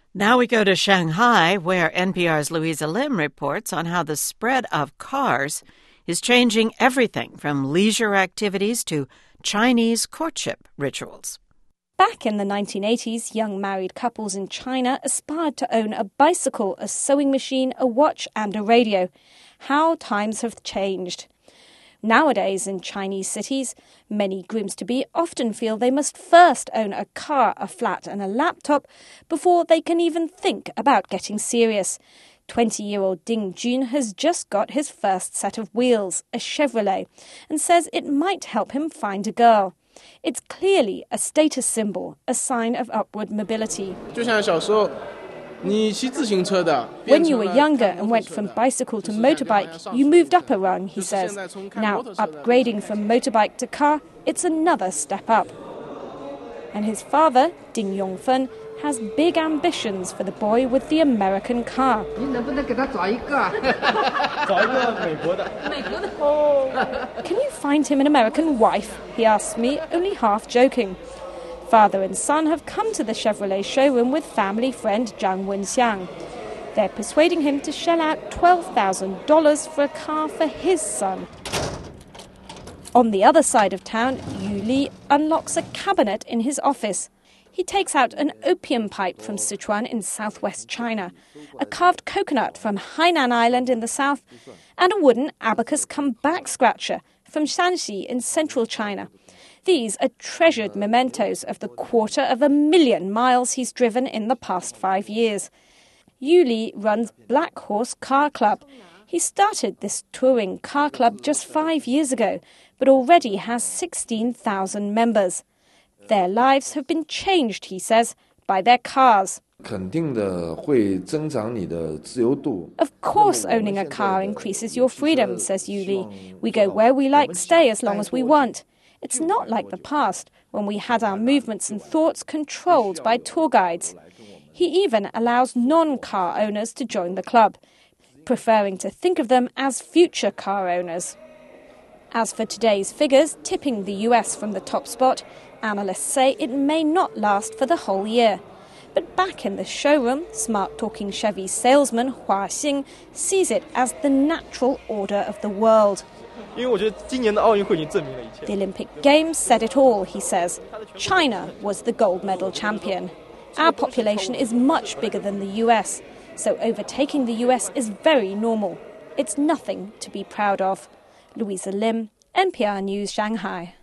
Now we go to Shanghai, where NPR's Louisa Lim reports on how the spread of cars is changing everything from leisure activities to Chinese courtship rituals. Back in the 1980s, young married couples in China aspired to own a bicycle, a sewing machine, a watch and a radio. How times have changed. Nowadays, in Chinese cities, many grooms-to-be often feel they must first own a car, a flat and a laptop before they can even think about getting serious. 20-year-old Ding Jun has just got his first set of wheels, a Chevrolet, and says it might help him find a girl. It's clearly a status symbol, a sign of upward mobility. When you were younger and went from bicycle to motorbike, you moved up a rung, he says. Now, upgrading from motorbike to car, it's another step up. And his father, Ding Yongfen, has big ambitions for the boy with the American car. Can you find him an American wife? He asks me, only half joking. Father and son have come to the Chevrolet showroom with family friend Zhang Wenxiang. They're persuading him to shell out $12,000 for a car for his son. On the other side of town, Yu Li unlocks a cabinet in his office. He takes out an opium pipe from Sichuan in southwest China, a carved coconut from Hainan Island in the south, and a wooden abacus-cum-back scratcher from Shanxi in central China. These are treasured mementos of the 250,000 miles he's driven in the past 5 years. Yu Li runs Black Horse Car Club. He started this touring car club just 5 years ago, but already has 16,000 members. Their lives have been changed, he says, by their cars. Of course owning a car increases your freedom, says Yu Li. We go where we like, stay as long as we want. It's not like the past, when we had our movements and thoughts controlled by tour guides. He even allows non-car owners to join the club, preferring to think of them as future car owners. As for today's figures, tipping the US from the top spot, analysts say it may not last for the whole year. But back in the showroom, smart-talking Chevy salesman Hua Xing sees it as the natural order of the world. The Olympic Games said it all, he says. China was the gold medal champion. Our population is much bigger than the US, so overtaking the US is very normal. It's nothing to be proud of. Louisa Lim, NPR News, Shanghai.